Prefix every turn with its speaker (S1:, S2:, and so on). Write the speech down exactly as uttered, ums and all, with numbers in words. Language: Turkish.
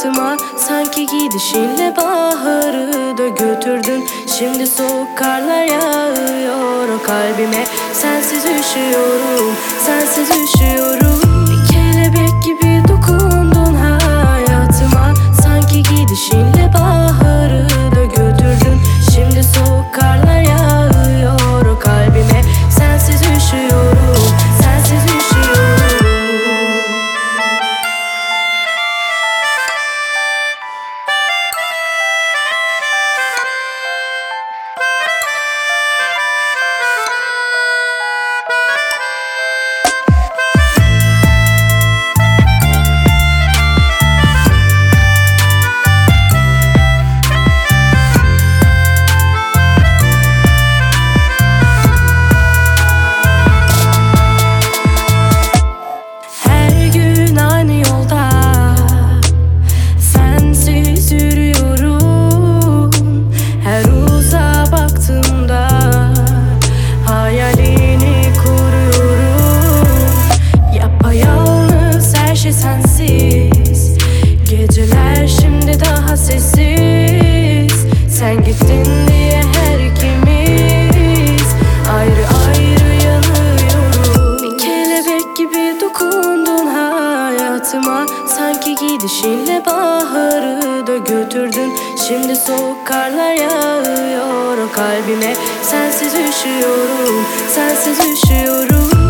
S1: hayatıma. Sanki gidişinle baharı da götürdün. Şimdi soğuk karlar yağıyor o kalbime. Sensiz üşüyorum, sensiz üşüyorum. Bir kelebek gibi dokundun hayatıma. Sanki gidişinle baharı da götürdün. Şimdi soğuk karlar yağıyor o kalbime. Sensiz üşüyorum, sensiz üşüyorum. Geceler şimdi daha sessiz. Sen gittin diye her ikimiz ayrı ayrı yanıyoruz. Bir kelebek gibi dokundun hayatıma. Sanki gidişinle baharı da götürdün. Şimdi soğuk karlar yağıyor o kalbime. Sensiz üşüyorum, sensiz üşüyorum.